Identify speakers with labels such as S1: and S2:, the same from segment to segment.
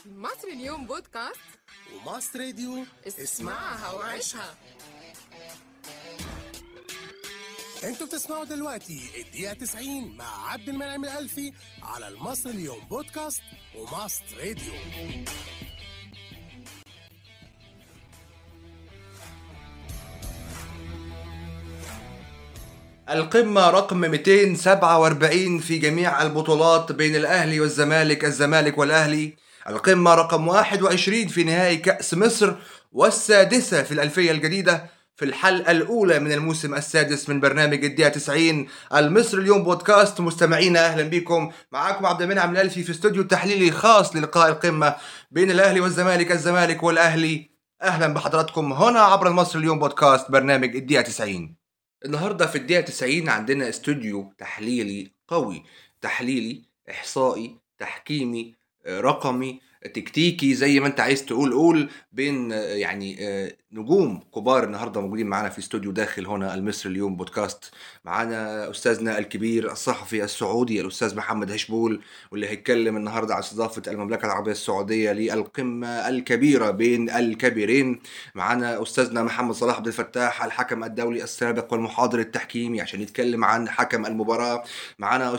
S1: مصر اليوم بودكاست
S2: ومصر راديو
S1: اسمعها وعيشها.
S2: انتوا بتسمعوا دلوقتي الدقيقة 90 مع عبد المنعم الألفي على المصر اليوم بودكاست ومصر راديو.
S3: القمة رقم 247 في جميع البطولات بين الأهلي والزمالك، الزمالك والأهلي. القمة رقم 21 في نهائي كأس مصر، والسادسة في الألفية الجديدة، في الحلقة الأولى من الموسم السادس من برنامج الدقيقة 90 المصر اليوم بودكاست. مستمعينا أهلا بكم، معاكم عبد المنعم الألفي في استوديو تحليلي خاص للقاء القمة بين الأهلي والزمالك، الزمالك والأهلي. أهلا بحضراتكم هنا عبر المصر اليوم بودكاست برنامج الدقيقة 90. النهاردة في الدقيقة 90 عندنا استوديو تحليلي قوي، تحليلي إحصائي تحكيمي رقمي تكتيكي، زي ما انت عايز تقول بين نجوم كبار النهاردة موجودين معانا في استوديو داخل هنا المصر اليوم بودكاست. معانا أستاذنا الكبير الصحفي السعودي الأستاذ محمد هشبول، واللي هيتكلم النهاردة عن استضافة المملكة العربية السعودية للقمة الكبيرة بين الكبيرين. معانا أستاذنا محمد صلاح عبد الفتاح، الحكم الدولي السابق والمحاضر التحكيمي، عشان يتكلم عن حكم المباراة. معانا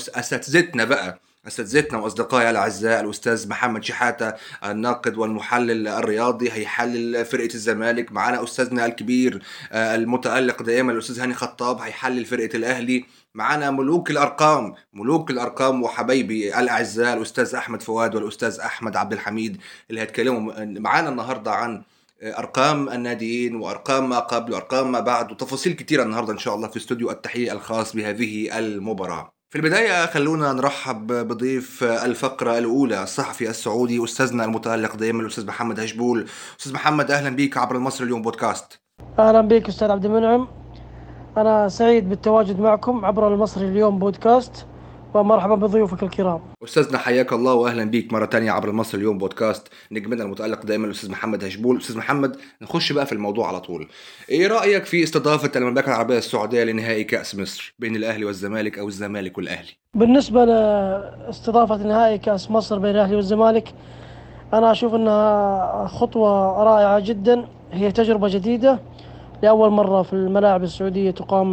S3: أساتذتنا وأصدقائي الأعزاء، الأستاذ محمد شحاتة الناقد والمحلل الرياضي هيحلل فرقة الزمالك. معنا أستاذنا الكبير المتألق دائما الأستاذ هاني خطاب هيحلل فرقة الأهلي. معنا ملوك الأرقام وحبايبي الأعزاء الأستاذ أحمد فؤاد والأستاذ أحمد عبد الحميد، اللي هيتكلموا معنا النهاردة عن أرقام الناديين وأرقام ما قبل وأرقام ما بعد وتفاصيل كتيرة النهاردة إن شاء الله في استوديو التحليل الخاص بهذه المباراة. في البداية خلونا نرحب بضيف الفقرة الأولى، الصحفي السعودي أستاذنا المتألق دائما الأستاذ محمد هشبول. أستاذ محمد أهلا بيك عبر المصر اليوم بودكاست.
S4: أهلا بك أستاذ عبد المنعم، أنا سعيد بالتواجد معكم عبر المصري اليوم بودكاست، ومرحبا بضيوفك الكرام.
S3: أستاذنا حياك الله وأهلا بيك مرة تانية عبر المصري اليوم بودكاست. نجمنا المتألق دائما الأستاذ محمد هشبول. أستاذ محمد، نخش بقى في الموضوع على طول. إيه رأيك في استضافة المملكة العربية السعودية لنهائي كأس مصر بين الأهلي والزمالك أو الزمالك والأهلي؟
S4: بالنسبة لاستضافة نهائي كأس مصر بين الأهلي والزمالك، أنا أشوف أنها خطوة رائعة جدا. هي تجربة جديدة، لأول مرة في الملاعب السعودية تقام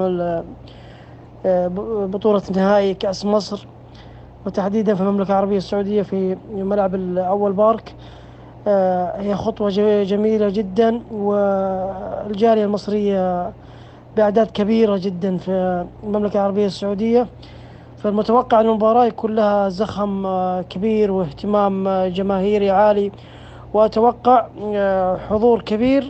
S4: بطولة نهائي كأس مصر، وتحديدا في المملكة العربية السعودية في ملعب الأول بارك. هي خطوة جميلة جدا، والجالية المصرية بأعداد كبيرة جدا في المملكة العربية السعودية، فالمتوقع أن المباراة يكون لها زخم كبير واهتمام جماهيري عالي، وأتوقع حضور كبير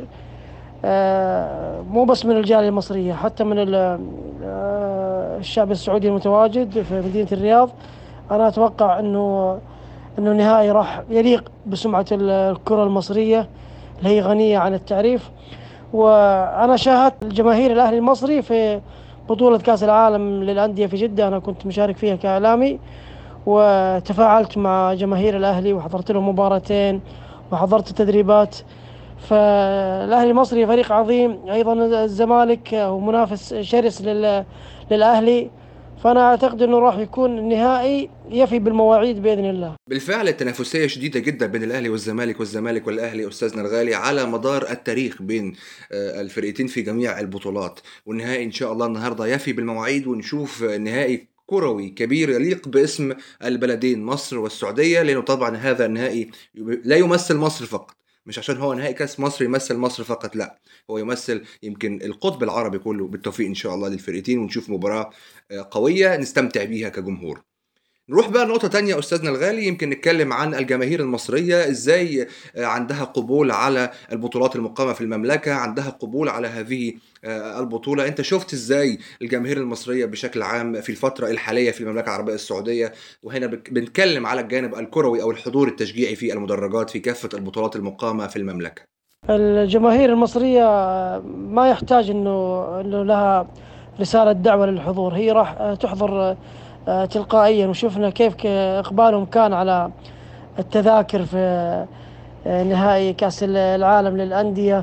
S4: مو بس من الجالية المصرية، حتى من الشعب السعودي المتواجد في مدينة الرياض. أنا أتوقع أنه نهائي راح يليق بسمعة الكرة المصرية اللي هي غنية عن التعريف. وأنا شاهدت الجماهير الأهلي المصري في بطولة كأس العالم للأندية في جدة، أنا كنت مشارك فيها كإعلامي، وتفاعلت مع جماهير الأهلي وحضرت لهم مباراتين وحضرت التدريبات. فالأهلي المصري فريق عظيم، أيضا الزمالك هو منافس شرس للأهلي، فأنا أعتقد أنه راح يكون النهائي يفي بالمواعيد بإذن الله.
S3: بالفعل التنافسية شديدة جدا بين الأهلي والزمالك والزمالك والأهلي أستاذنا الغالي على مدار التاريخ بين الفريقين في جميع البطولات، والنهائي إن شاء الله النهاردة يفي بالمواعيد، ونشوف نهائي كروي كبير يليق باسم البلدين مصر والسعودية، لأنه طبعا هذا النهائي لا يمثل مصر فقط، مش عشان هو نهائي كاس مصر يمثل مصر فقط، لا، هو يمثل يمكن القطب العربي كله. بالتوفيق إن شاء الله للفريقين، ونشوف مباراة قوية نستمتع بيها كجمهور. نروح بقى لنقطة تانية أستاذنا الغالي، يمكن نتكلم عن الجماهير المصرية إزاي عندها قبول على البطولات المقامة في المملكة، عندها قبول على هذه البطولة. أنت شفت إزاي الجماهير المصرية بشكل عام في الفترة الحالية في المملكة العربية السعودية؟ وهنا بنتكلم على الجانب الكروي أو الحضور التشجيعي في المدرجات في كافة البطولات المقامة في المملكة.
S4: الجماهير المصرية ما يحتاج أنه لها رسالة دعوة للحضور، هي راح تحضر تلقائيا، وشفنا كيف إقبالهم كان على التذاكر في نهائي كأس العالم للأندية،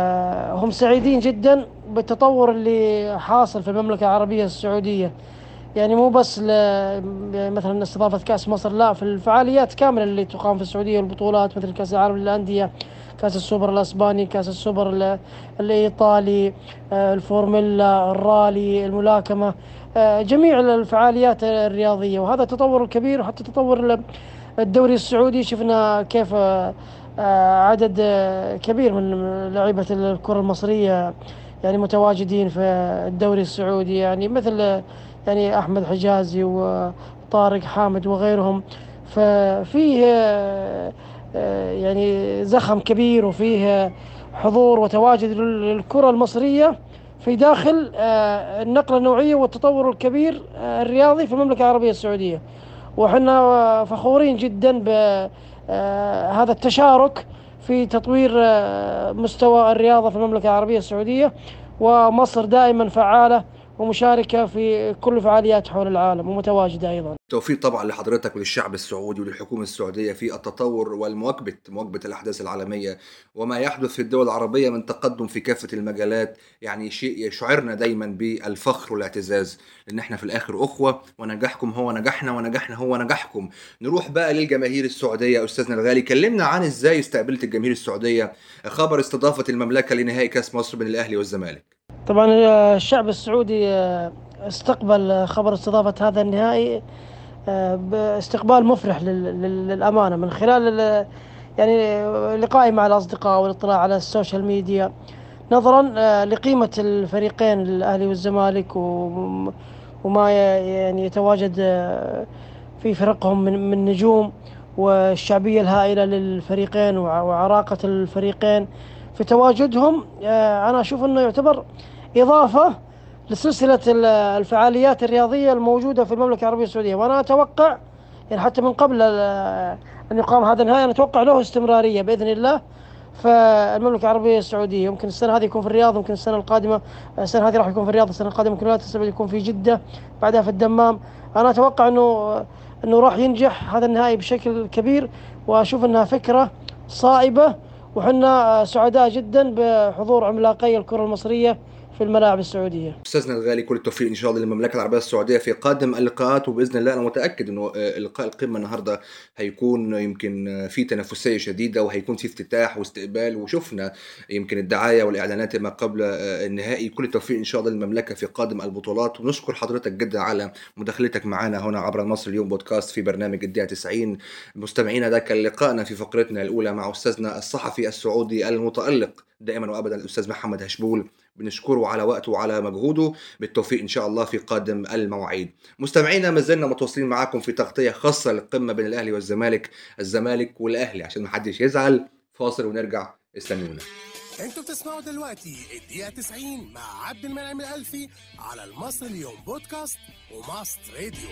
S4: وهم سعيدين جدا بالتطور اللي حاصل في المملكة العربية السعودية. يعني مو بس مثلا استضافة كأس مصر، لا، في الفعاليات كاملة اللي تقام في السعودية، والبطولات مثل كأس العالم للأندية، كأس السوبر الأسباني، كأس السوبر الإيطالي، الفورمولا، الرالي، الملاكمة، جميع الفعاليات الرياضية. وهذا التطور الكبير، وحتى تطور الدوري السعودي شفنا كيف عدد كبير من لعيبة الكرة المصرية يعني متواجدين في الدوري السعودي، يعني مثل يعني أحمد حجازي وطارق حامد وغيرهم. ففيه يعني زخم كبير، وفيه حضور وتواجد للكرة المصرية في داخل النقلة النوعية والتطور الكبير الرياضي في المملكة العربية السعودية. وحنا فخورين جدا بهذا التشارك في تطوير مستوى الرياضة في المملكة العربية السعودية. ومصر دائما فعالة ومشاركة في كل فعاليات حول العالم، ومتواجدة أيضا.
S3: توفيق طبعا لحضرتك وللشعب السعودي وللحكومة السعودية في التطور مواكبة الأحداث العالمية وما يحدث في الدول العربية من تقدم في كافة المجالات. يعني شيء يشعرنا دايما بالفخر والاعتزاز، لأن احنا في الآخر أخوة، ونجاحكم هو نجاحنا ونجاحنا هو نجاحكم. نروح بقى للجماهير السعودية. أستاذنا الغالي، كلمنا عن إزاي استقبلت الجماهير السعودية خبر استضافة المملكة لنهائي كأس مصر بين الأهلي والزمالك.
S4: طبعا الشعب السعودي استقبل خبر استضافة هذا النهائي باستقبال مفرح للأمانة، من خلال يعني لقائي مع الأصدقاء والاطلاع على السوشيال ميديا، نظرا لقيمة الفريقين الأهلي والزمالك، وما يعني يتواجد في فرقهم من نجوم، والشعبية الهائلة للفريقين وعراقة الفريقين في تواجدهم. أنا أشوف أنه يعتبر إضافة لسلسلة الفعاليات الرياضية الموجودة في المملكة العربية السعودية. وأنا أتوقع يعني حتى من قبل أن يقام هذا النهائي، أنا أتوقع له استمرارية بإذن الله فالمملكة العربية السعودية. يمكن السنة هذه يكون في الرياض، يمكن السنة القادمة، السنة هذه راح يكون في الرياض، السنة القادمة يمكن الولايات المتحدة يكون في جدة، بعدها في الدمام. أنا أتوقع أنه راح ينجح هذا النهائي بشكل كبير، وأشوف أنها فكرة صائبة، وحنا سعداء جدا بحضور عملاقي الكرة المصرية في الملاعب السعودية.
S3: استاذنا الغالي، كل التوفيق ان شاء الله للمملكه العربيه السعوديه في قادم اللقاءات، وباذن الله انا متاكد انه لقاء القمه النهارده هيكون يمكن في تنافسيه شديده، وهيكون في افتتاح واستقبال، وشفنا يمكن الدعايه والاعلانات ما قبل النهائي. كل التوفيق ان شاء الله للمملكه في قادم البطولات، ونشكر حضرتك جدا على مداخلتك معنا هنا عبر مصر اليوم بودكاست في برنامج الدقيقه 90. مستمعينا، ده كان لقائنا في فقرتنا الاولى مع استاذنا الصحفي السعودي المتالق دائما وابدا الاستاذ محمد هشبول. بنشكره على وقته وعلى مجهوده. بالتوفيق ان شاء الله في قادم المواعيد. مستمعينا، ما زلنا متواصلين معاكم في تغطيه خاصه للقمه بين الاهلي والزمالك، الزمالك والاهلي، عشان ما حدش يزعل. فاصل ونرجع، استنونا.
S2: انتوا بتسمعوا دلوقتي الدقيقة 90 مع عبد المنعم الألفي على المصري اليوم بودكاست وماست راديو.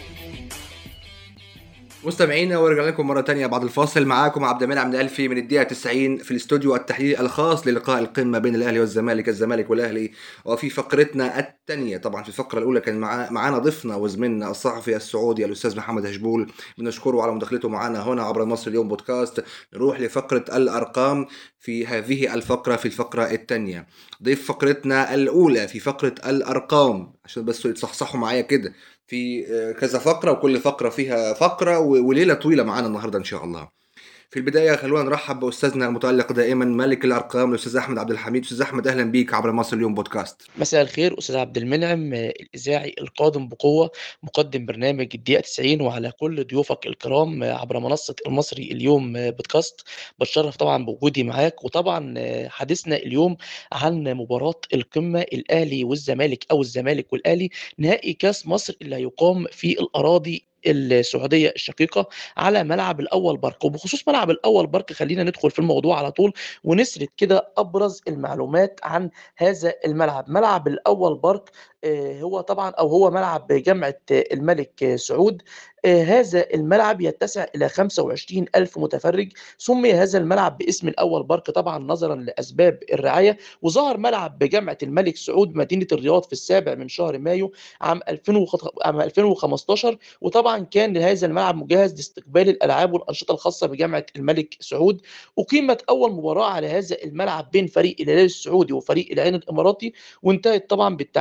S3: مستمعينا، ورجع لكم مرة تانية بعد الفاصل. معاكم عبد المنعم الألفي من الدقيقة 90 في الاستوديو التحليلي الخاص للقاء القمة بين الأهلي والزمالك، الزمالك والأهلي. وفي فقرتنا الثانية، طبعا في الفقرة الأولى كان معانا ضيفنا وزميلنا الصحفي السعودي الأستاذ محمد هشبول، بنشكره على مداخلته معنا هنا عبر مصر اليوم بودكاست. نروح لفقرة الأرقام في هذه الفقرة، في الفقرة الثانية. ضيف فقرتنا الأولى في فقرة الأرقام، عشان بس يتصحصحوا معايا كده، في كذا فقرة، وكل فقرة فيها فقرة وليلة طويلة معانا النهاردة إن شاء الله. في البداية خلونا نرحب بأستاذنا المتألق دائما ملك الأرقام الأستاذ أحمد عبد الحميد. أستاذ أحمد، أهلا بيك عبر مصر اليوم بودكاست.
S5: مساء الخير أستاذ عبد المنعم، الإذاعي القادم بقوة، مقدم برنامج الدقيقة 90، وعلى كل ضيوفك الكرام عبر منصة المصري اليوم بودكاست. بتشرف طبعا بوجودي معاك. وطبعا حديثنا اليوم عن مباراة القمة الأهلي والزمالك، أو الزمالك والأهلي، نهائي كاس مصر اللي هيقام في الأراضي السعودية الشقيقة على ملعب الأول برك. وبخصوص ملعب الأول برك، خلينا ندخل في الموضوع على طول ونسرد كده أبرز المعلومات عن هذا الملعب. ملعب الأول برك هو طبعا، أو هو ملعب جامعة الملك سعود. هذا الملعب يتسع إلى 25 ألف متفرج. سمي هذا الملعب باسم الأول برك طبعا نظرا لأسباب الرعاية. وظهر ملعب بجامعة الملك سعود مدينة الرياض في 7 من شهر مايو عام 2015. وطبعا كان هذا الملعب مجهز لاستقبال الألعاب والأنشطة الخاصة بجامعة الملك سعود. أقيمت أول مباراة على هذا الملعب بين فريق الهلال السعودي وفريق العين الإماراتي، وانتهت طبعا بالتعادل السالب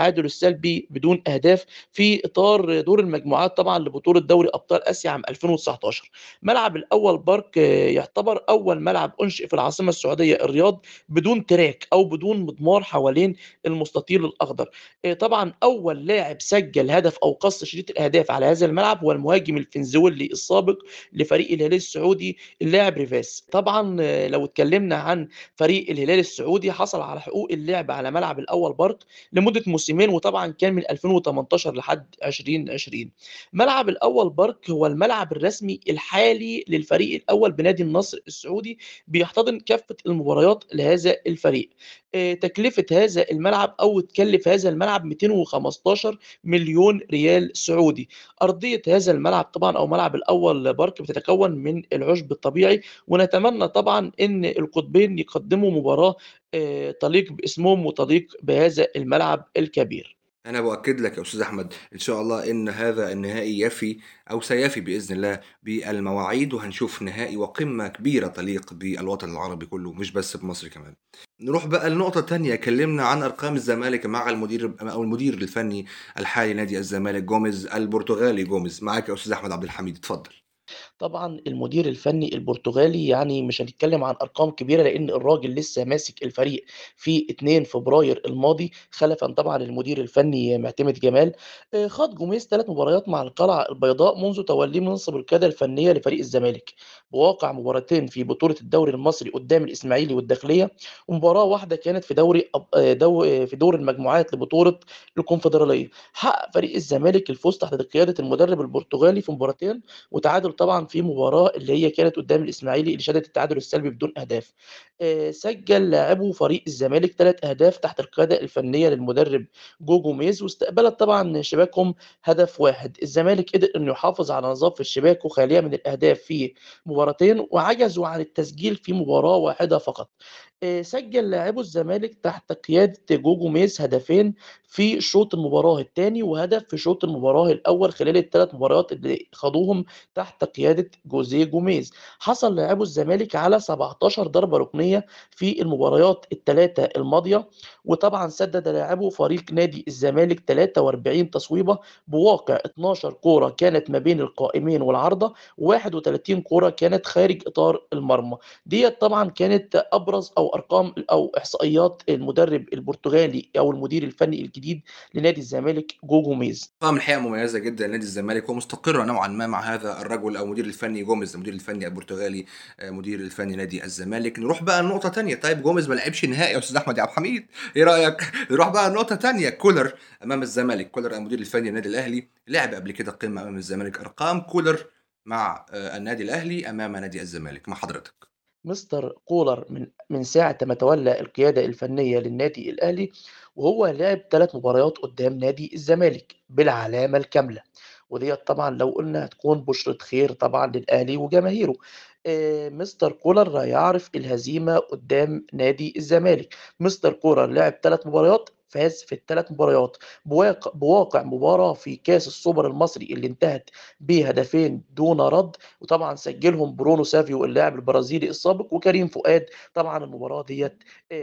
S5: السلبي بدون أهداف في إطار دور المجموعات طبعًا لبطولة دوري أبطال آسيا عام 2019. ملعب الأول بارك يعتبر أول ملعب أُنشئ في العاصمة السعودية الرياض بدون تراك أو بدون مضمار حوالين المستطيل الأخضر. طبعًا أول لاعب سجّل هدف أو قَص شريط الأهداف على هذا الملعب هو المهاجم الفنزويلي السابق لفريق الهلال السعودي اللاعب ريفاس. طبعًا لو اتكلمنا عن فريق الهلال السعودي حصل على حقوق اللعب على ملعب الأول بارك لمدة موسمين، وطبعًا كان من 2018 لحد 2020. ملعب الأول بارك هو الملعب الرسمي الحالي للفريق الأول بنادي النصر السعودي، بيحتضن كافة المباريات لهذا الفريق. تكلفة هذا الملعب أو اتكلف هذا الملعب 215 مليون ريال سعودي. أرضية هذا الملعب طبعًا أو ملعب الأول بارك بتتكون من العشب الطبيعي، ونتمنى طبعًا إن القطبين يقدموا مباراة تليق باسمهم وتليق بهذا الملعب الكبير.
S3: أنا بأكد لك يا أستاذ أحمد إن شاء الله إن هذا النهائي يفي أو سيفي بإذن الله بالمواعيد، وهنشوف نهائي وقمة كبيرة تليق بالوطن العربي كله مش بس بمصر كمان. نروح بقى لنقطة تانية، اتكلمنا عن أرقام الزمالك مع المدير الفني الحالي نادي الزمالك جوميز البرتغالي جوميز. معاك يا أستاذ أحمد عبد الحميد، اتفضل.
S5: طبعًا المدير الفني البرتغالي يعني مش هنتكلم عن أرقام كبيرة، لإن الراجل لسه ماسك الفريق في 2 فبراير الماضي، خلفًا طبعًا للمدير الفني معتمد جمال. خاض جوميز 3 مباريات مع القلعة البيضاء منذ توليه منصب القيادة الفنية لفريق الزمالك، بواقع مباراتين في بطولة الدوري المصري قدام الإسماعيلي والداخلية، ومباراة واحدة كانت في دوري أب دو في دور المجموعات لبطولة الكونفدرالية. حقق فريق الزمالك الفوز تحت قيادة المدرب البرتغالي في مباراتين، وتعادل طبعًا في مباراة اللي هي كانت قدّام الإسماعيلي اللي شهدت التعادل السلبي بدون أهداف. سجّل لاعبو فريق الزمالك 3 أهداف تحت القيادة الفنية للمدرب جوجو ميز، واستقبلت طبعًا شباكهم هدف واحد. الزمالك قدر إنه يحافظ على نظافة شباكه خالية من الأهداف في مباراتين، وعجزوا عن التسجيل في مباراة واحدة فقط. سجّل لاعبو الزمالك تحت قيادة جوجو ميز هدفين في شوط المباراة التاني، وهدف في شوط المباراة الأول خلال ال3 مباريات اللي خاضوهم تحت قيادة جوزيه جوميز. حصل لاعبو الزمالك على 17 ضربة ركنية في المباريات ال3 الماضية، وطبعًا سدد لاعبو فريق نادي الزمالك 43 تصويبة بواقع 12 كورة كانت ما بين القائمين والعارضة، و31 كورة كانت خارج إطار المرمى. ديّة طبعًا كانت أبرز أو أرقام أو إحصائيات المدرب البرتغالي أو المدير الفني الجديد لنادي الزمالك جوجو ميز.
S3: أرقام الحقيقة مميزة جدا لنادي الزمالك ومستقرة نوعا ما مع هذا الرجل أو مدير الفني جوميز، المدير الفني البرتغالي، مدير الفني نادي الزمالك. نروح بقى لنقطة تانية. طيب جوميز ما لعبش نهائي يا أستاذ أحمد يا عبد الحميد، إيه رأيك؟ نروح بقى لنقطة تانية. كولر أمام الزمالك، كولر المدير الفني للنادي الأهلي لعب قبل كده قمة أمام الزمالك. أرقام كولر مع النادي الأهلي أمام نادي الزمالك مع حضرتك.
S5: مستر كولر من ساعة ما تولى القيادة الفنية للنادي الأهلي وهو لعب 3 مباريات قدام نادي الزمالك بالعلامة الكاملة، وديّة طبعًا لو قُلنا هتكون بُشرة خير طبعًا للأهلي وجماهيره. مستر كولر يعرف الهزيمة قدام نادي الزمالك. مستر كولر لعب 3 مباريات، فاز في ال3 مباريات بواقع مباراة في كاس السوبر المصري اللي انتهت بهدفين دون رد، وطبعًا سجّلهم برونو سافيو اللاعب البرازيلي السابق وكريم فؤاد. طبعًا المباراة ديّة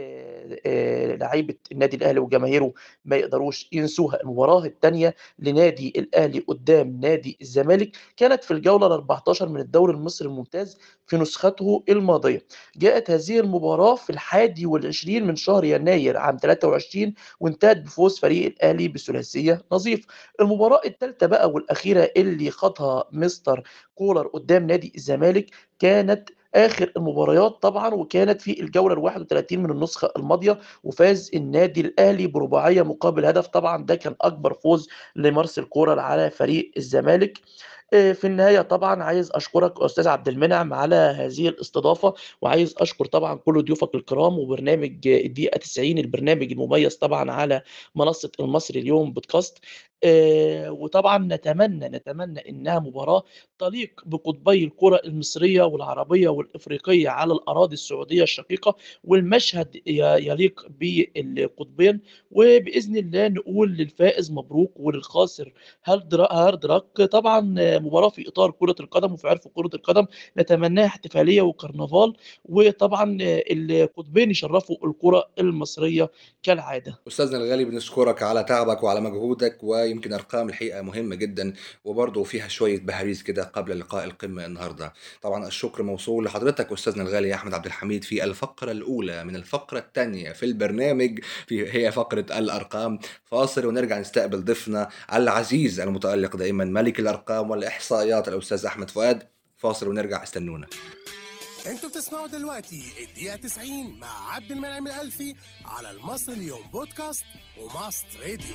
S5: لعيبة النادي الأهلي وجماهيره ما يقدروش ينسوها. المباراة التانية لنادي الأهلي قدّام نادي الزمالك كانت في الجولة ال14 من الدوري المصري الممتاز في نسخته الماضية. جاءت هذه المباراة في 21 من شهر يناير عام 23، وانتهت بفوز فريق الأهلي بثلاثية نظيفة. المباراة التالتة بقى والأخيرة اللي خاضها مستر كولر قدّام نادي الزمالك كانت آخر المباريات طبعًا، وكانت في الجولة ال31 من النسخة الماضية، وفاز النادي الأهلي برباعية مقابل هدف. طبعًا ده كان أكبر فوز لمارسيل كولر على فريق الزمالك. في النهاية طبعًا عايز أشكرك أستاذ عبد المنعم على هذه الاستضافة، وعايز أشكر طبعًا كل ضيوفك الكرام وبرنامج الدقيقة 90 البرنامج المميز طبعًا على منصة المصري اليوم بودكاست. وطبعًا نتمنى إنها مباراة تليق بقطبي الكرة المصرية والعربية والإفريقية على الأراضي السعودية الشقيقة، والمشهد يليق بالقطبين، وبإذن الله نقول للفائز مبروك وللخاسر هارد لك. طبعًا مباراة في إطار كرة القدم وفي عرف كرة القدم، نتمناها احتفالية وكرنفال، وطبعًا القطبين يشرفوا الكرة المصرية كالعادة.
S3: أستاذنا الغالي بنشكرك على تعبك وعلى مجهودك، ويمكن أرقام الحقيقة مهمة جدا وبرضه فيها شوية بهاريز كده قبل لقاء القمة النهاردة. طبعا الشكر موصول لحضرتك أستاذنا الغالي أحمد عبد الحميد في الفقرة الأولى من الفقرة الثانية في البرنامج، هي فقرة الأرقام. فاصل ونرجع نستقبل ضيفنا العزيز المتألق دائما ملك الأرقام والإحصائيات الأستاذ أحمد فؤاد. فاصل ونرجع، استنونا.
S2: انتوا بتسمعوا دلوقتي الدقيقة 90 مع عبد المنعم الألفي على المصري اليوم بودكاست وماست راديو.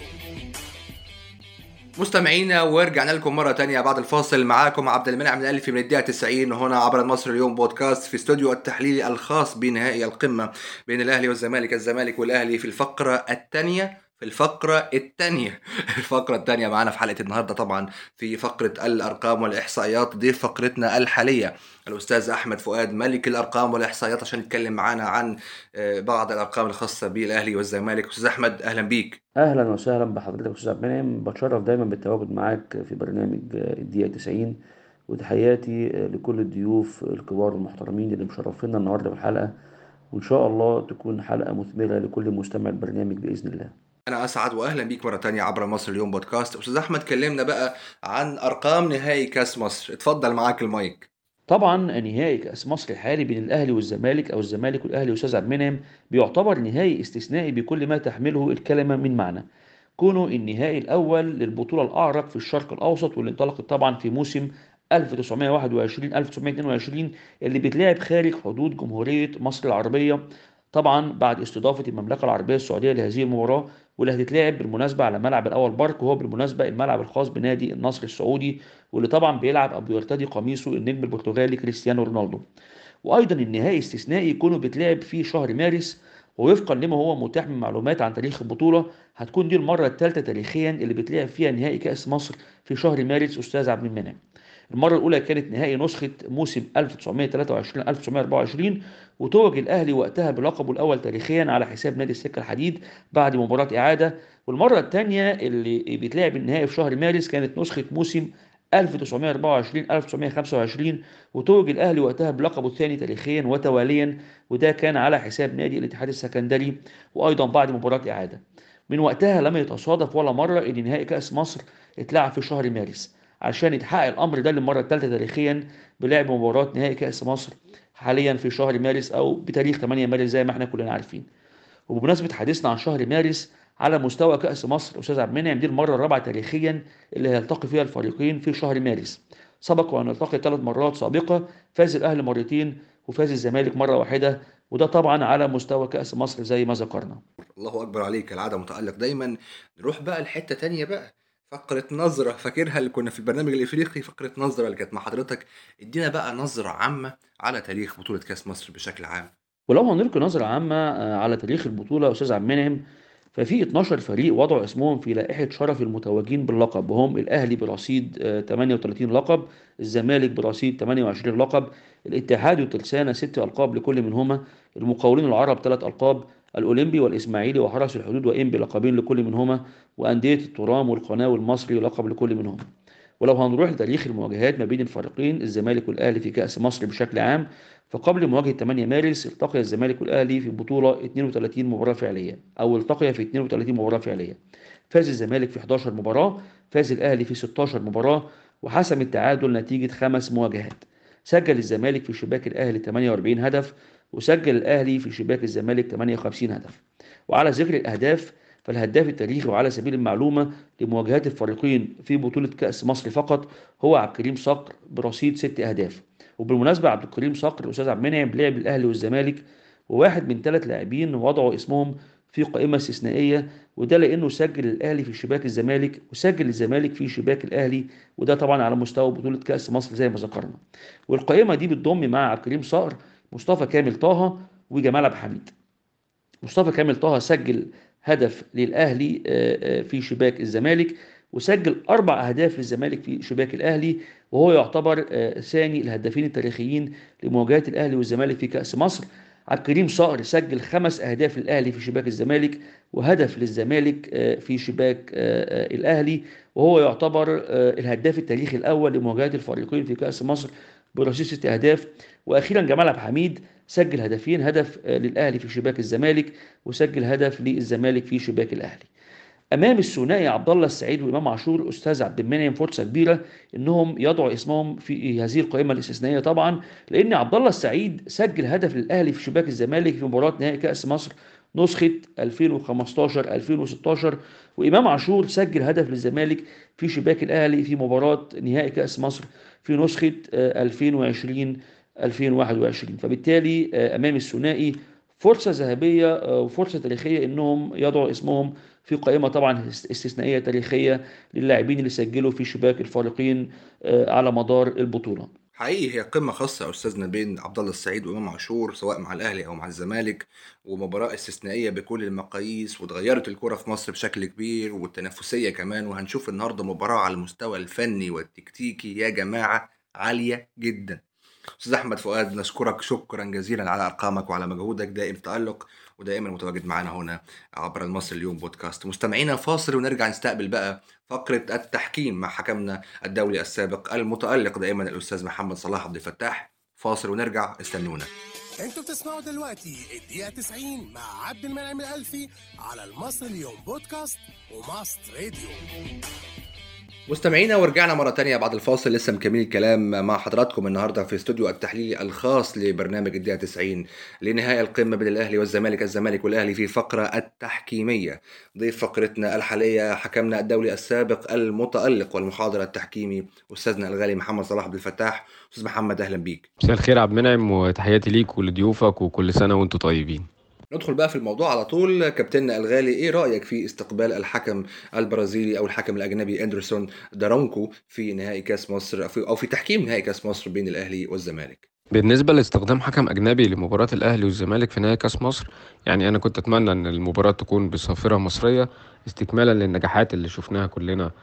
S3: مستمعينا، ورجعنا لكم مرة تانية بعد الفاصل. معاكم عبد المنعم الألفي من الدقيقة 90 هنا عبر المصري اليوم بودكاست في استوديو التحليلي الخاص بنهائي القمة بين الأهلي والزمالك، الزمالك والأهلي في الفقرة الثانية. الفقرة الثانية معنا في حلقة النهاردة طبعا في فقرة الأرقام والإحصائيات. ضيف فقرتنا الحالية الأستاذ أحمد فؤاد ملك الأرقام والإحصائيات عشان يتكلم معنا عن بعض الأرقام الخاصة بالأهلي والزمالك. أستاذ أحمد أهلا بيك.
S6: اهلا وسهلا بحضرتك استاذ عبد المنعم، بتشرف دايما بالتواجد معاك في برنامج الدقيقه 90، وتحياتي لكل الضيوف الكبار المحترمين اللي مشرفينا النهارده في الحلقه، وان شاء الله تكون حلقه مثمره لكل مستمع البرنامج باذن الله.
S3: أنا أسعد وأهلا بيك مرة تانية عبر مصر اليوم بودكاست. أستاذ أحمد كلمنا بقى عن أرقام نهائي كأس مصر، اتفضل معاك المايك.
S6: طبعا نهائي كاس مصر الحالي بين الاهلي والزمالك او الزمالك والاهلي استاذ عبد المنعم بيعتبر نهائي استثنائي بكل ما تحمله الكلمه من معنى، كونه النهائي الأول للبطولة الأعرق في الشرق الأوسط، واللي انطلقت طبعا في موسم 1921-1922 اللي بيتلعب خارج حدود جمهورية مصر العربية، طبعا بعد استضافة المملكة العربية السعودية لهذه المباراة، واللي هتتلعب بالمناسبة على ملعب الأول بارك، وهو بالمناسبة الملعب الخاص بنادي النصر السعودي، واللي طبعا بيلعب أو بيرتدي قميصه النجم البرتغالي كريستيانو رونالدو. وايضا النهائي استثنائي يكونوا بيتلعب في شهر مارس، ووفقا لما هو متاح من معلومات عن تاريخ البطوله هتكون دي المره الثالثه تاريخيا اللي بيتلعب فيها نهائي كاس مصر في شهر مارس استاذ عبد المنعم. المره الاولى كانت نهائي نسخه موسم 1923 1924، وتوج الاهلي وقتها بلقبه الاول تاريخيا على حساب نادي السكه الحديد بعد مباراه اعاده، والمره الثانيه اللي بيتلعب النهائي في شهر مارس كانت نسخه موسم 1924 1925، وتوج الاهلي وقتها بلقبه الثاني تاريخيا وتواليا، وده كان على حساب نادي الاتحاد السكندري وايضا بعد مباراه اعاده. من وقتها لم يتصادف ولا مره ان نهائي كاس مصر اتلعب في شهر مارس، عشان يتحقق الامر ده للمره الثالثه تاريخيا بلعب مباراه نهائي كاس مصر حاليا في شهر مارس او بتاريخ 8 مارس زي ما احنا كلنا عارفين. وبمناسبة حديثنا عن شهر مارس على مستوى كأس مصر أستاذ عبد المنعم، دي المرة الرابعة تاريخيا اللي هيلتقي فيها الفريقين في شهر مارس. سبق وأن نلتقي 3 مرات سابقة، فاز الأهلي مرتين وفاز الزمالك مرة واحدة، وده طبعا على مستوى كأس مصر زي ما ذكرنا.
S3: الله أكبر عليك، العادة متألق دايما. نروح بقى لحتة تانية بقى، فقرة نظرة، فاكرها اللي كنا في البرنامج الإفريقي، فقرة نظرة اللي كانت مع حضرتك. ادينا بقى نظرة عامة على تاريخ بطولة كأس مصر بشكل عام.
S6: ولو هنلقي نظرة عامة على تاريخ البطولة يا أستاذ عبد المنعم، ففي 12 فريق وضعوا اسمهم في لائحة شرف المتوجين باللقب، وهم الأهلي برصيد 38 لقب، الزمالك برصيد 28 لقب، الاتحاد والترسانة 6 ألقاب لكل منهما، المقاولين العرب 3 ألقاب، الأولمبي والإسماعيلي وحرس الحدود وإنبي لقبين لكل منهما، وأندية الترام والقناة والمصري لقب لكل منهما. ولو هنروح لتاريخ المواجهات ما بين الفريقين الزمالك والأهلي في كأس مصر بشكل عام، فقبل مواجهة 8 مارس التقي الزمالك والأهلي في بطولة 32 مباراة فعلية، أو التقي في 32 مباراة فعلية. فاز الزمالك في 11 مباراة، فاز الأهلي في 16 مباراة، وحسم التعادل نتيجة 5 مواجهات. سجل الزمالك في شباك الأهلي 48 هدف، وسجل الأهلي في شباك الزمالك 58 هدف. وعلى ذكر الأهداف، فالهداف التاريخي وعلى سبيل المعلومة لمواجهات الفريقين في بطولة كأس مصر فقط هو عبد الكريم صقر برصيد 6 أهداف. وبالمناسبة عبد الكريم صقر الأستاذ عبد المنعم لعب الأهلي والزمالك، وواحد من 3 لاعبين وضعوا اسمهم في قائمة استثنائية، وده لأنه سجل الأهلي في شباك الزمالك وسجل الزمالك في شباك الأهلي، وده طبعا على مستوى بطولة كأس مصر زي ما ذكرنا. والقائمة دي بتضم مع عبد الكريم صقر مصطفى كامل طه وجمال عبد الحميد. مصطفى كامل طه سجل هدف للأهلي في شباك الزمالك، وسجل 4 أهداف للزمالك في شباك الأهلي، وهو يعتبر ثاني الهدافين التاريخيين لمواجهات الأهلي والزمالك في كأس مصر. عبد الكريم صقر سجل 5 أهداف للأهلي في شباك الزمالك وهدف للزمالك في شباك الأهلي، وهو يعتبر الهداف التاريخي الأول لمواجهات الفريقين في كأس مصر برصيد 6 أهداف. وأخيرا جمال عبد الحميد سجل هدفين، هدف للأهلي في شباك الزمالك وسجل هدف للزمالك في شباك الأهلي. امام الثنائي عبد الله السعيد وامام عاشور استاذ عبد المنعم فرصه كبيره انهم يضعوا اسمهم في هذه القائمه الاستثنائيه، طبعا لان عبد الله السعيد سجل هدف للاهلي في شباك الزمالك في مباراه نهائي كاس مصر نسخه 2015 2016، وامام عاشور سجل هدف للزمالك في شباك الاهلي في مباراه نهائي كاس مصر في نسخه 2020 2021. فبالتالي امام الثنائي فرصة ذهبية وفرصة تاريخية انهم يضعوا اسمهم في قائمة طبعا استثنائية تاريخية للاعبين اللي سجلوا في شباك الفريقين على مدار البطولة.
S3: حقيقي هي قمة خاصة يا أستاذنا بين عبد الله السعيد وإمام عاشور سواء مع الأهلي أو مع الزمالك، ومباراة استثنائية بكل المقاييس واتغيرت الكرة في مصر بشكل كبير والتنافسية كمان. وهنشوف النهاردة مباراة على المستوى الفني والتكتيكي يا جماعة عالية جدا. أستاذ أحمد فؤاد نشكرك شكرا جزيلا على أرقامك وعلى مجهودك دائم تألق ودائما متواجد معنا هنا عبر المصري اليوم بودكاست. مستمعينا فاصل ونرجع نستقبل بقى فقرة التحكيم مع حكمنا الدولي السابق المتألق دائما الأستاذ محمد صلاح عبد الفتاح. فاصل ونرجع، استنونا.
S2: انتوا بتسمعوا دلوقتي الدقيقة 90 مع عبد المنعم الألفي على المصري اليوم بودكاست وماست راديو.
S3: مستمعينا ورجعنا مرة تانية بعد الفاصل، لسه مكملين الكلام مع حضراتكم النهاردة في استوديو التحليلي الخاص لبرنامج الدقيقة 90 لنهاية القمة بين الأهلي والزمالك، الزمالك والأهلي في فقرة التحكيمية. ضيف فقرتنا الحالية حكمنا الدولي السابق المتألق والمحاضر التحكيمي أستاذنا الغالي محمد صلاح عبد الفتاح. أستاذ محمد أهلا بيك.
S7: مساء الخير عبد المنعم، وتحياتي ليك ولضيوفك وكل سنة وانتم طيبين.
S3: ندخل بقى في الموضوع على طول. كابتننا الغالي، ايه رأيك في استقبال الحكم البرازيلي او الحكم الاجنبي اندرسون دارونكو في نهائي كاس مصر او في تحكيم نهائي كاس مصر بين الاهلي والزمالك؟
S7: بالنسبة لاستخدام حكم أجنبي لمباراة الأهلي والزمالك في نهائي كاس مصر، يعني أنا كنت أتمنى أن المباراة تكون بصافرة مصرية استكمالا للنجاحات اللي شفناها كلنا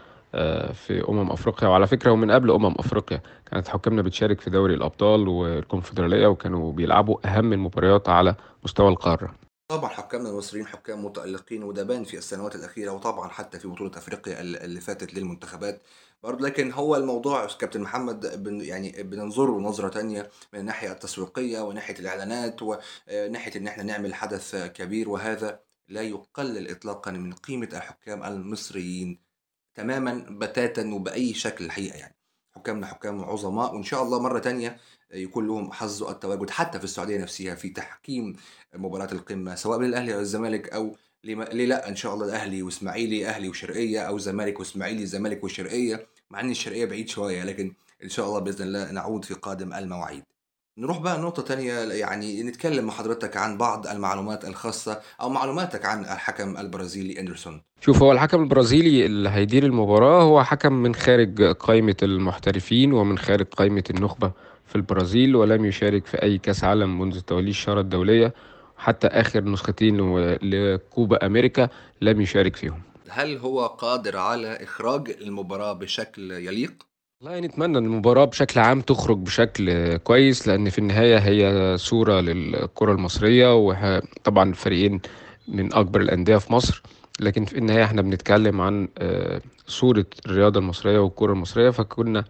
S7: في أفريقيا. وعلى فكرة ومن قبل أفريقيا كانت حكامنا بتشارك في دوري الأبطال والكونفدرالية وكانوا بيلعبوا أهم المباريات على مستوى القارة.
S3: طبعا حكامنا المصريين حكام متألقين وده بان في السنوات الأخيرة، وطبعا حتى في بطولة أفريقيا اللي فاتت للمنتخبات برضه. لكن هو الموضوع كابتن محمد يعني بننظره نظرة تانية من الناحية التسويقية وناحية الإعلانات وناحية إن احنا نعمل حدث كبير، وهذا لا يقلل إطلاقا من قيمة الحكام المصريين تماما بتاتا وبأي شكل الحقيقة. يعني حكامنا حكام عظماء، وإن شاء الله مرة تانية يكون لهم حظ التواجد حتى في السعودية نفسها في تحكيم مباراة القمة سواء بين الأهلي أو الزمالك، أو ليه لا إن شاء الله الأهلي وإسماعيلي أهلي وشرقية، أو زمالك وإسماعيلي زمالك وشرقية، مع إن الشرقية بعيد شوية لكن إن شاء الله بإذن الله نعود في قادم المواعيد. نروح بقى نقطة تانية، يعني نتكلم مع حضرتك عن بعض المعلومات الخاصة أو معلوماتك عن الحكم البرازيلي أندرسون.
S7: شوف، هو الحكم البرازيلي اللي هيدير المباراة هو حكم من خارج قائمة المحترفين ومن خارج قائمة النخبة في البرازيل، ولم يشارك في أي كأس عالم منذ توليه الشارة الدولية، حتى آخر نسختين لكوبا أمريكا لم يشارك فيهم.
S3: هل هو قادر على إخراج المباراة بشكل يليق؟
S7: والله نتمنى أن المباراة بشكل عام تخرج بشكل كويس، لأن في النهاية هي صورة للكرة المصرية، وطبعا الفريقين من أكبر الأندية في مصر، لكن في النهاية احنا بنتكلم عن صورة الرياضة المصرية والكرة المصرية، فكنا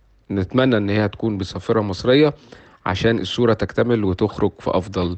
S7: نتمنى ان هي تكون بصافرة مصرية عشان الصورة تكتمل وتخرج في أفضل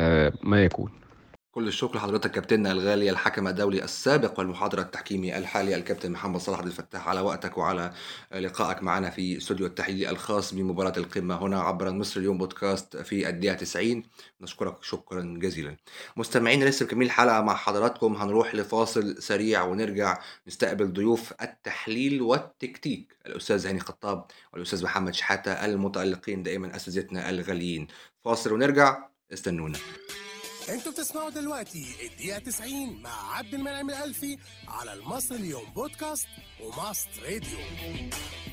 S7: ما يكون.
S3: كل الشكر لحضرتك كابتننا الغالي الحكم الدولي السابق والمحاضر التحكيمي الحالي الكابتن محمد صلاح عبد الفتاح على وقتك وعلى لقائك معنا في استوديو التحليل الخاص بمباراة القمة هنا عبر المصري اليوم بودكاست في الدقيقة 90. نشكرك شكرا جزيلا. مستمعين لسه مكملين الحلقة مع حضراتكم، هنروح لفاصل سريع ونرجع نستقبل ضيوف التحليل والتكتيك الأستاذ هاني خطاب والأستاذ محمد شحاتة المتألقين دائما أساتذتنا الغاليين. فاصل ونرجع، استنونا.
S2: انتوا بتسمعوا دلوقتي الدقيقة 90 مع عبد المنعم الألفي على المصري اليوم بودكاست وماست راديو.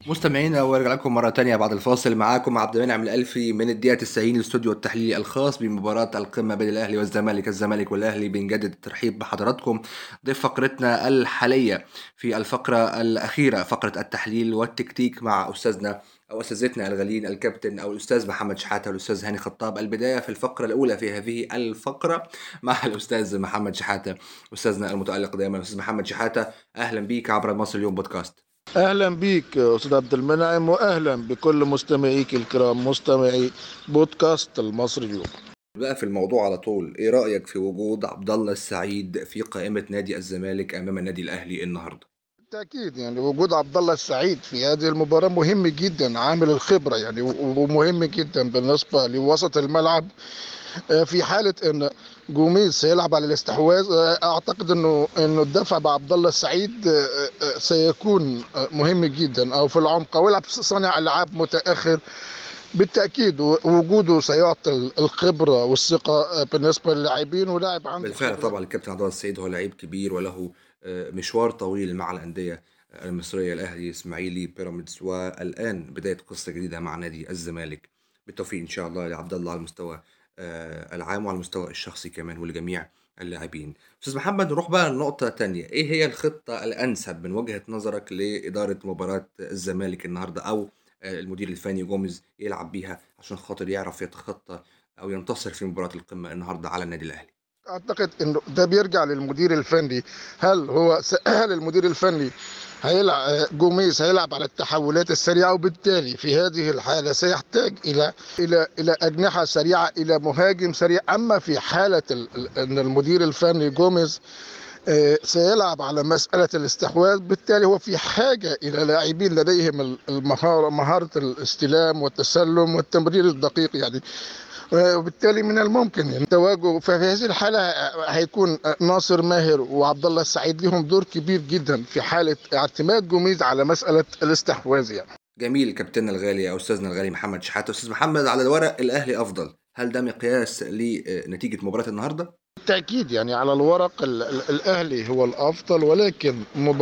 S3: مستمعينا وارجع لكم مرة تانية بعد الفاصل. معاكم عبد المنعم الألفي من الدقيقة 90 الاستوديو التحليلي الخاص بمباراة القمة بين الأهلي والزمالك. الزمالك والأهلي بنجدد الترحيب بحضراتكم ضيف فقرتنا الحالية في الفقرة الأخيرة، فقرة التحليل والتكتيك مع أستاذنا أو أستاذتنا الغاليين الكابتن أو الأستاذ محمد شحاتة والأستاذ هاني خطاب. البداية في الفقرة الأولى في هذه الفقرة مع الأستاذ محمد شحاتة أستاذنا المتألق دائما. أستاذ محمد شحاتة، أهلا بيك عبر مصر اليوم بودكاست.
S8: أهلا بيك أستاذ عبد المنعم، وأهلا بكل مستمعيك الكرام مستمعي بودكاست المصري اليوم.
S3: بقى في الموضوع على طول، ايه رأيك في وجود عبد الله السعيد في قائمة نادي الزمالك امام النادي الاهلي النهارده؟
S8: بالتأكيد يعني وجود عبد الله السعيد في هذه المباراة مهم جدا، عامل الخبرة يعني، ومهم جدا بالنسبة لوسط الملعب. في حالة ان جوميز سيلعب على الاستحواذ، اعتقد انه الدفع بعبد الله السعيد سيكون مهم جدا، او في العمق، او يلعب صانع العاب متأخر. بالتأكيد وجوده سيعطي الخبرة والثقة بالنسبة للاعبين، ولاعب عنده
S3: بالفعل
S8: خبرة.
S3: طبعا الكابتن عبد الله السعيد هو لعيب كبير وله مشوار طويل مع الأندية المصرية، الأهلي، إسماعيلي، بيراميدز، والآن بداية قصة جديدة مع نادي الزمالك. بالتوفيق إن شاء الله لعبد الله على المستوى العام وعلى المستوى الشخصي كمان ولجميع اللاعبين. أستاذ محمد، نروح بقى لنقطة تانية، إيه هي الخطة الأنسب من وجهة نظرك لإدارة مباراة الزمالك النهاردة، أو المدير الفني جوميز يلعب بيها عشان خاطر يعرف يتخطى أو ينتصر في مباراة القمة النهاردة على النادي الأهلي؟
S8: اعتقد انه ده بيرجع للمدير الفني. هل المدير الفني هيلعب، جوميز هيلعب على التحولات السريعه، وبالتالي في هذه الحاله سيحتاج الى اجنحه سريعه، الى مهاجم سريع. اما في حاله ان المدير الفني جوميز سيلعب على مساله الاستحواذ، بالتالي هو في حاجه الى لاعبين لديهم مهاره الاستلام والتسلم والتمرير الدقيق يعني. وبالتالي من الممكن يعني تواجد. ففي هذه الحالة هيكون ناصر ماهر وعبد الله السعيد لهم دور كبير جدا في حالة اعتماد جوميز على مسألة الاستحواذ يعني.
S3: جميل كابتننا الغالي أو أستاذنا الغالي محمد شحاتة. أستاذ محمد، على الورق الأهلي أفضل، هل ده مقياس لنتيجة مباراة النهاردة؟
S8: بالتأكيد يعني على الورق الأهلي هو الأفضل، ولكن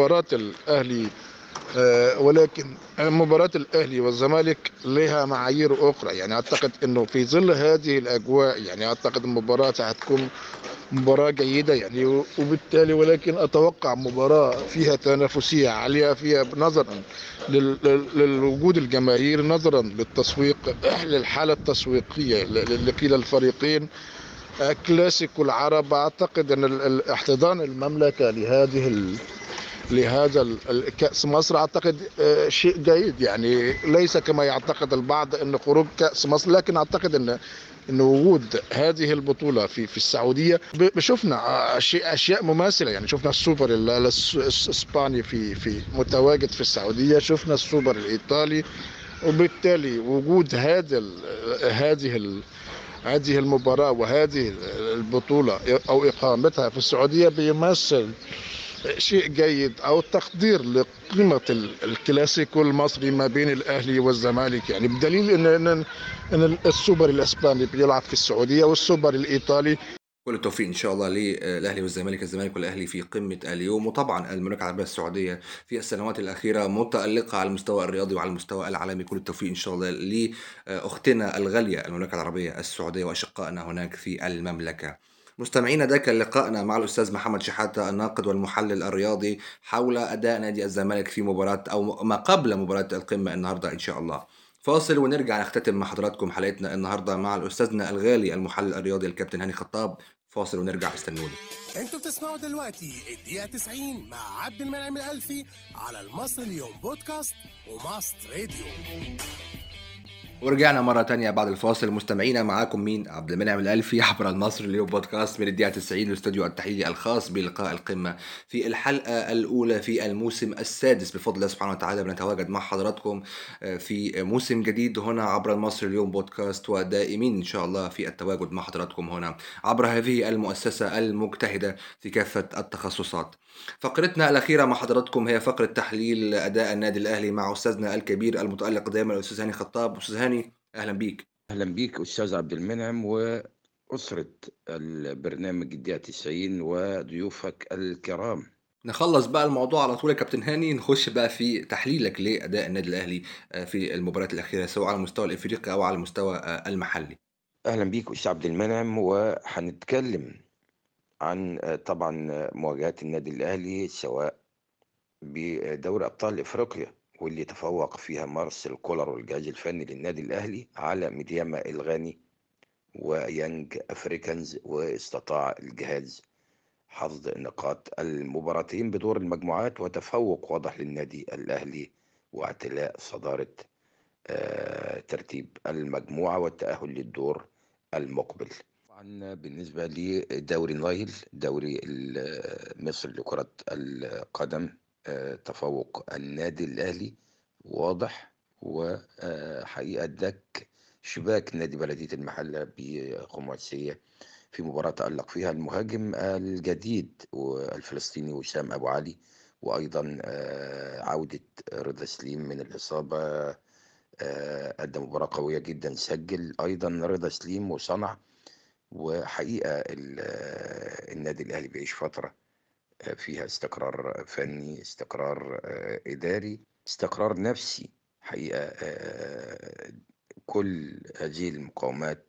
S8: مباراة الأهلي والزمالك لها معايير أخرى. يعني أعتقد أنه في ظل هذه الأجواء يعني أعتقد المباراة هتكون مباراة جيدة يعني، وبالتالي ولكن أتوقع مباراة فيها تنافسية عالية، فيها نظرا للوجود الجماهير، نظرا للتسويق، للحالة التسويقية لكلا الفريقين. كلاسيكو العرب. أعتقد أن احتضان المملكة لهذا الكأس مصر أعتقد شيء جيد يعني، ليس كما يعتقد البعض أن خروج كأس مصر، لكن أعتقد أن وجود هذه البطولة في السعودية. شفنا أشياء مماثلة يعني، شفنا السوبر الإسباني في متواجد في السعودية، شفنا السوبر الإيطالي. وبالتالي وجود هذه المباراة وهذه البطولة أو إقامتها في السعودية بيمثل شيء جيد، أو تقدير لقيمة الكلاسيكو المصري ما بين الأهلي والزمالك يعني، بدليل إن السوبر الإسباني بيلعب في السعودية والسوبر الإيطالي.
S3: كل التوفيق ان شاء الله للاهلي والزمالك، الزمالك والاهلي في قمه اليوم. وطبعا المملكه العربيه السعوديه في السنوات الاخيره متالقه على المستوى الرياضي وعلى المستوى العالمي. كل التوفيق ان شاء الله لاختنا الغاليه المملكه العربيه السعوديه واشقائنا هناك في المملكه. مستمعينا، ده كان لقائنا مع الاستاذ محمد شحاتة الناقد والمحلل الرياضي حول اداء نادي الزمالك في مباراه او ما قبل مباراه القمه النهارده ان شاء الله. فاصل ونرجع نختتم مع حضراتكم حلقتنا النهارده مع الاستاذنا الغالي المحلل الرياضي الكابتن هاني خطاب. فاصل ونرجع، استنوني.
S2: انتوا بتسمعوا دلوقتي الدقيقة 90 مع عبد المنعم الألفي على المصري اليوم بودكاست وماست راديو.
S3: ورجعنا مرة تانية بعد الفاصل. مستمعينا، معاكم مين؟ عبد المنعم الألفي عبر المصري اليوم بودكاست من الدقيقة 90، الاستوديو التحليلي الخاص بلقاء القمة في الحلقة الأولى في الموسم السادس. بفضل الله سبحانه وتعالى بنتواجد مع حضراتكم في موسم جديد هنا عبر المصري اليوم بودكاست، ودائمين إن شاء الله في التواجد مع حضراتكم هنا عبر هذه المؤسسة المجتهدة في كافة التخصصات. فقرتنا الأخيرة مع حضراتكم هي فقرة تحليل أداء النادي الأهلي مع أستاذنا الكبير المتألق دائما الأستاذ هاني خطاب. أستاذ هاني، أهلا بيك.
S9: أهلا بيك أستاذ عبد المنعم وأسرة البرنامج الدقيقة 90 وضيوفك الكرام.
S3: نخلص بقى الموضوع على طول يا كابتن هاني، نخش بقى في تحليلك لأداء النادي الأهلي في المباريات الأخيرة سواء على المستوى الإفريقي أو على المستوى المحلي.
S9: أهلا بيك أستاذ عبد المنعم، وهنتكلم عن طبعا مواجهات النادي الأهلي سواء بدوري أبطال إفريقيا واللي تفوق فيها مارسيل كولر والجهاز الفني للنادي الأهلي على ميدياما الغاني ويانج أفريكانز، واستطاع الجهاز حصد نقاط المباراتين بدور المجموعات وتفوق واضح للنادي الأهلي واعتلاء صدارة ترتيب المجموعة والتأهل للدور المقبل. طبعا بالنسبة لدوري النايل دوري مصر لكرة القدم، تفوق النادي الأهلي واضح، وحقيقة دك شباك نادي بلدية المحلة بخماسية في مباراة تألق فيها المهاجم الجديد والفلسطيني وسام أبو علي، وأيضا عودة رضا سليم من الإصابة، أدى مباراة قوية جدا، سجل أيضا رضا سليم وصنع. وحقيقة النادي الأهلي بيعيش فترة فيها استقرار فني، استقرار إداري، استقرار نفسي. حقيقة كل هذه المقاومات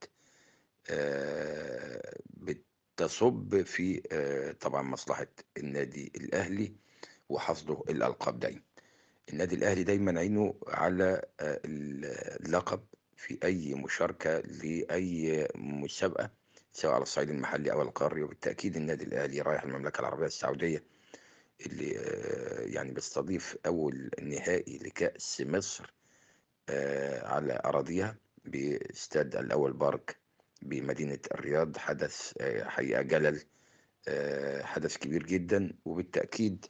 S9: بتصب في طبعا مصلحة النادي الأهلي وحصده الألقاب دايما. النادي الأهلي دايما عينه على اللقب في أي مشاركة لأي مسابقة سواء على الصعيد المحلي أو القاري، وبالتأكيد النادي الأهلي رايح المملكة العربية السعودية اللي يعني بيستضيف أول نهائي لكأس مصر على أراضيها باستاد الأول بارك بمدينة الرياض. حدث حقيقة جلل، حدث كبير جدا، وبالتأكيد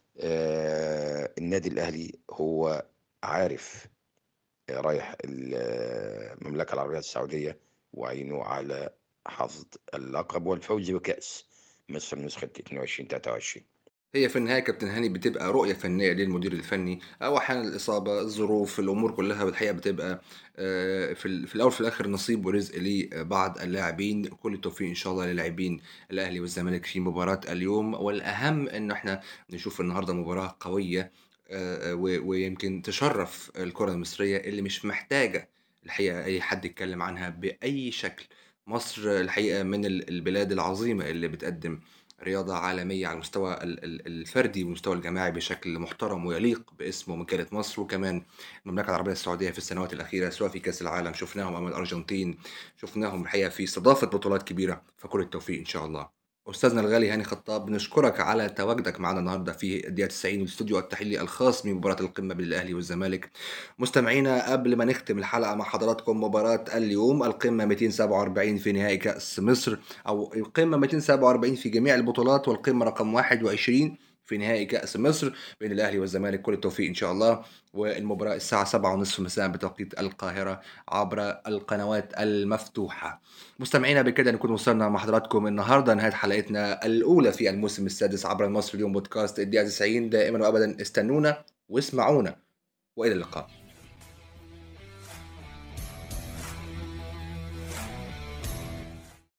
S9: النادي الأهلي هو عارف رايح المملكة العربية السعودية وعينه على حصد اللقب والفوز بكأس مصر نسخة 22-23.
S3: هي في النهاية كابتن هاني بتبقى رؤية فنية للمدير الفني، أو أحيانا الإصابة، الظروف، الأمور كلها بالحقيقة بتبقى في الأول في الآخر نصيب ورزق لبعض اللاعبين. كل التوفيق إن شاء الله للاعبين الأهلي والزمالك في مباراة اليوم، والأهم إنه إحنا نشوف النهاردة مباراة قوية ويمكن تشرف الكرة المصرية اللي مش محتاجة الحقيقة أي حد يتكلم عنها بأي شكل. مصر الحقيقة من البلاد العظيمة اللي بتقدم رياضة عالمية على المستوى الفردي والمستوى الجماعي بشكل محترم ويليق باسم ومكانة مصر. وكمان المملكة العربية السعودية في السنوات الأخيرة سواء في كأس العالم شفناهم أمام الأرجنتين، شفناهم الحقيقة في استضافة بطولات كبيرة، فكل التوفيق إن شاء الله. أستاذنا الغالي هاني خطاب، بنشكرك على تواجدك معنا النهارده في الدقيقة 90 والاستوديو التحليلي الخاص بمباراة القمة بين الأهلي والزمالك. مستمعينا، قبل ما نختم الحلقة مع حضراتكم، مباراة اليوم القمة 247 في نهائي كأس مصر، أو القمة 247 في جميع البطولات، والقمة رقم 21 في نهائي كأس مصر بين الأهلي والزمالك. كل التوفيق إن شاء الله. والمباراة الساعة 7:30 مساء بتوقيت القاهرة عبر القنوات المفتوحة. مستمعينا، بكده نكون وصلنا مع حضراتكم النهارده نهاية حلقتنا الأولى في الموسم السادس عبر المصري اليوم بودكاست الدقيقة 90. دائما وأبدا استنونا واسمعونا، وإلى اللقاء.